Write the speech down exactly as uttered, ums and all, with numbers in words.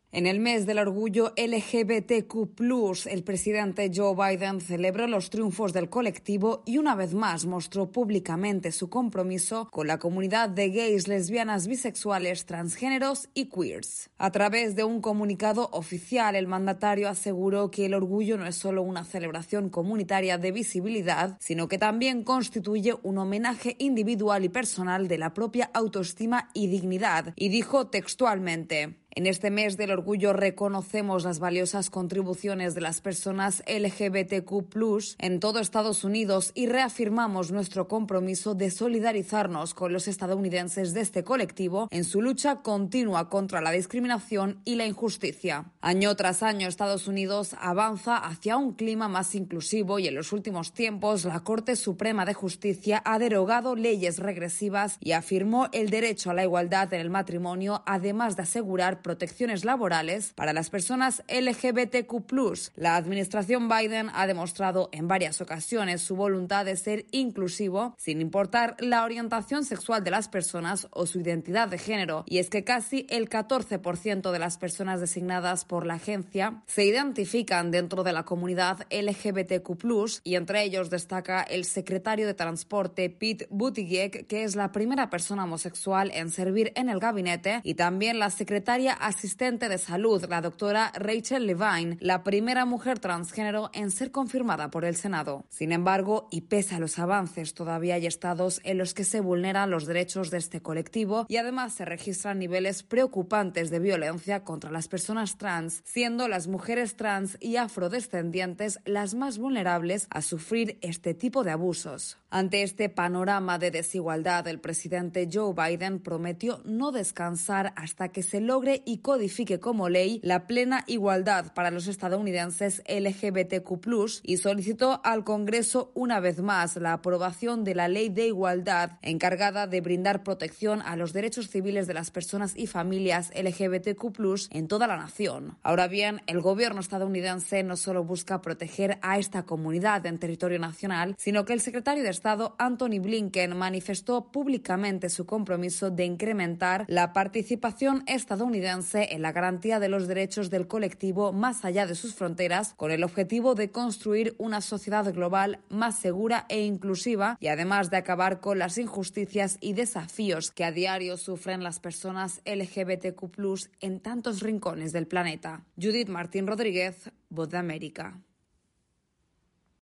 En el mes del orgullo L G B T Q plus, el presidente Joe Biden celebró los triunfos del colectivo y una vez más mostró públicamente su compromiso con la comunidad de gays, lesbianas, bisexuales, transgéneros y queers. A través de un comunicado oficial, el mandatario aseguró que el orgullo no es solo una celebración comunitaria de visibilidad, sino que también constituye un homenaje individual y personal de la propia autoestima y dignidad, y dijo textualmente: en este mes del orgullo reconocemos las valiosas contribuciones de las personas L G B T Q plus en todo Estados Unidos y reafirmamos nuestro compromiso de solidarizarnos con los estadounidenses de este colectivo en su lucha continua contra la discriminación y la injusticia. Año tras año, Estados Unidos avanza hacia un clima más inclusivo y en los últimos tiempos la Corte Suprema de Justicia ha derogado leyes regresivas y afirmó el derecho a la igualdad en el matrimonio, además de asegurar protecciones laborales para las personas L G B T Q plus. La administración Biden ha demostrado en varias ocasiones su voluntad de ser inclusivo, sin importar la orientación sexual de las personas o su identidad de género. Y es que casi el catorce por ciento de las personas designadas por la agencia se identifican dentro de la comunidad L G B T Q plus, y entre ellos destaca el secretario de Transporte Pete Buttigieg, que es la primera persona homosexual en servir en el gabinete, y también la secretaria asistente de salud, la doctora Rachel Levine, la primera mujer transgénero en ser confirmada por el Senado. Sin embargo, y pese a los avances, todavía hay estados en los que se vulneran los derechos de este colectivo y además se registran niveles preocupantes de violencia contra las personas trans, siendo las mujeres trans y afrodescendientes las más vulnerables a sufrir este tipo de abusos. Ante este panorama de desigualdad, el presidente Joe Biden prometió no descansar hasta que se logre y codifique como ley la plena igualdad para los estadounidenses L G B T Q plus, y solicitó al Congreso una vez más la aprobación de la ley de igualdad encargada de brindar protección a los derechos civiles de las personas y familias L G B T Q plus en toda la nación. Ahora bien, el gobierno estadounidense no solo busca proteger a esta comunidad en territorio nacional, sino que el secretario de Estado Antony Blinken manifestó públicamente su compromiso de incrementar la participación estadounidense en la garantía de los derechos del colectivo más allá de sus fronteras, con el objetivo de construir una sociedad global más segura e inclusiva, y además de acabar con las injusticias y desafíos que a diario sufren las personas L G B T Q plus en tantos rincones del planeta. Judith Martín Rodríguez, Voz de América.